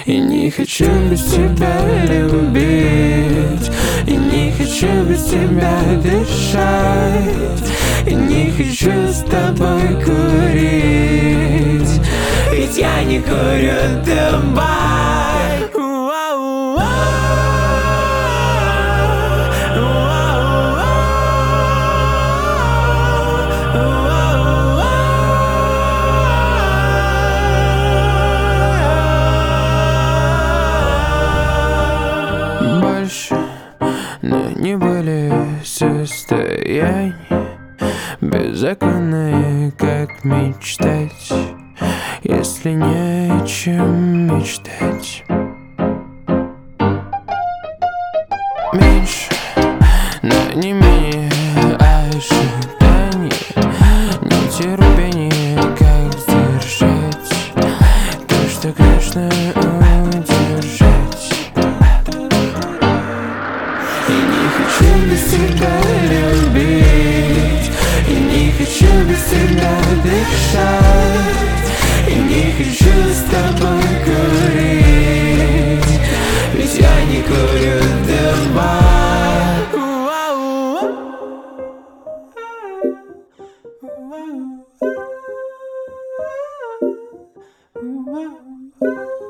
И не хочу без тебя любить, и не хочу без тебя дышать, и не хочу с тобой курить, ведь я не курю табак. Больше, но не более состояние беззаконное, как мечтать, если не о чем мечтать. Меньше, но не менее ожиданий, нетерпение, как сдержать то, что грешно удержать. И не хочу без тебя любить, и не хочу без тебя дышать, и не хочу с тобой курить, ведь я не курю табак.